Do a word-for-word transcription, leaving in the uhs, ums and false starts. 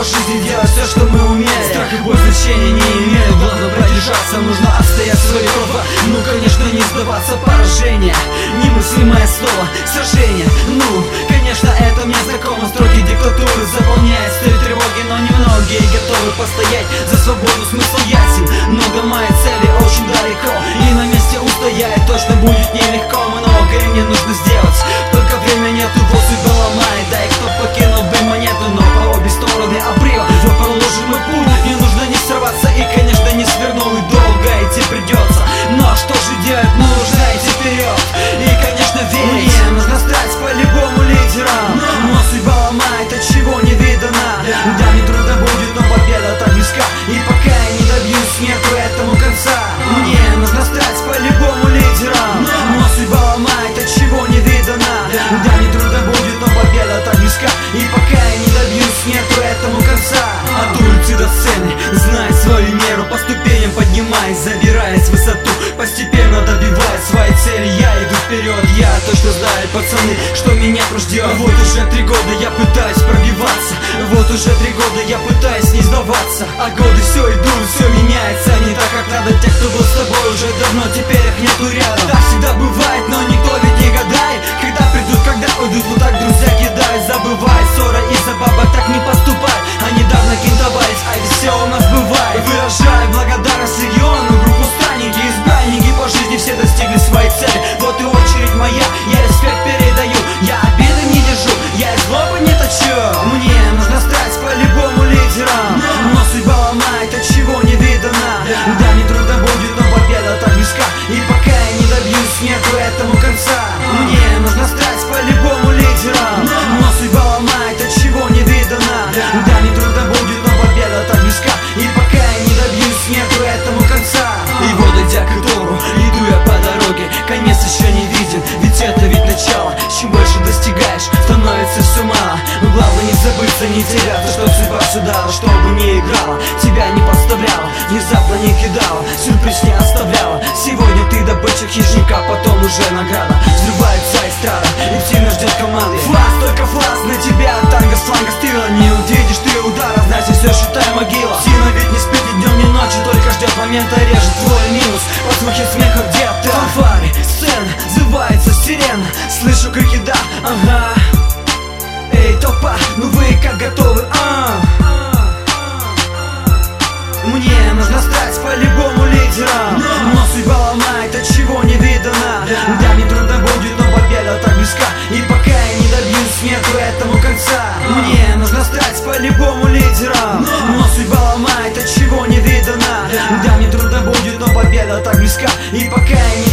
по жизни делать все, что мы умеем. Страх и боль значения не имеют, главное продержаться, нужно отстоять свои права. Ну, конечно, не сдаваться, поражение немыслимое слово, сражение. Ну, конечно, это мне знакомо, строки диктатуры заполняет стоит тревоги, но немногие готовы постоять за свободу, смысл ясен, но до моей цели очень далеко, и на месте устоять точно будет нелегко. Многое мне нужно сделать, только время нету, вот судьба ломает. Да и кто покинул бы монету, но по обе стороны обрыва вот проложенный путь, не нужно не сорваться и, конечно, не свернул, и долго идти придется. Но что же делать, нужно идти вперед и, конечно, верить. Мне нужно стать по-любому лидером, но судьба ломает, от чего не видано. Да, мне трудно будет, но победа так близка, и пока я не добьюсь, нету этому конца. Мне нужно стать по-любому лидером, но судьба ломает, от чего не видано. Да, мне трудно будет, но победа так близка, и пока я не добьюсь, нету этому конца. От улицы до сцены, знай свою меру, по ступеням поднимаясь, забираясь в высоту, постепенно добиваясь своей цели. Я иду вперед, я точно знаю, пацаны, что меня ждет. Вот уже три года я пытаюсь пробиваться, вот уже три года я пытаюсь не сдаваться, а годы все идут, все меняется не так, как надо. Те, кто был с тобой уже давно, теперь их нету рядом. Так всегда бывает, но никто ведь не гадает, когда придут, когда уйдут, вот так друзья кидают. Забывай, ссора из-за бабок, так не поступай. А недавно кентовались, а ведь все у нас бывает. Выражаю благодарность региону, группу странники, избранники по жизни, все достигли своей цели. Вот и очередь моя, я респект передаю, я обиды не держу, я и злобы не точу. Мне нужно стать по-любому лидером, но судьба ломает, от чего не видано. Да, мне трудно будет, но победа так близка, и пока я не добьюсь, нету этому конца. Мне нужно стать по-любому лидером, но судьба ломает, от чего не видано. Да, мне трудно будет, но победа так близка, и пока я не добьюсь, нету этому конца. И вот идя к итогу, иду я по дороге, конец еще не виден, ведь это ведь начало. Чем больше достигаешь, становится все мало, но главное не забыться, не теряться, чтоб судьба сюда, чтобы не играла, тебя не подставляла, внезапно не кидала, сюрприз не оставляла. Сегодня ты добытчик хищника, потом уже награда. Взрывается эстрада, и тебя ждет команды. Флас, только флас на тебя, танго, сланга, стила. Не увидишь ты удара, значит все, считай могила. Сила ведь не спит ни днем, ни ночью, только ждет момента, режет твой минус. Под звуки смеха где-то фанфары, сцена, взрывается сирена, слышу крики да, ага. Эй, толпа, ну вы как готовы, а? Мне нужно стать по-любому лидером, но судьба ломает, от чего не видано. Да, мне трудно будет, но победа так близка, и пока я не добьюсь, нету этому конца. Мне нужно стать по-любому лидером, но судьба ломает, от чего не видано. Да, мне трудно будет, но победа так близка, и пока я не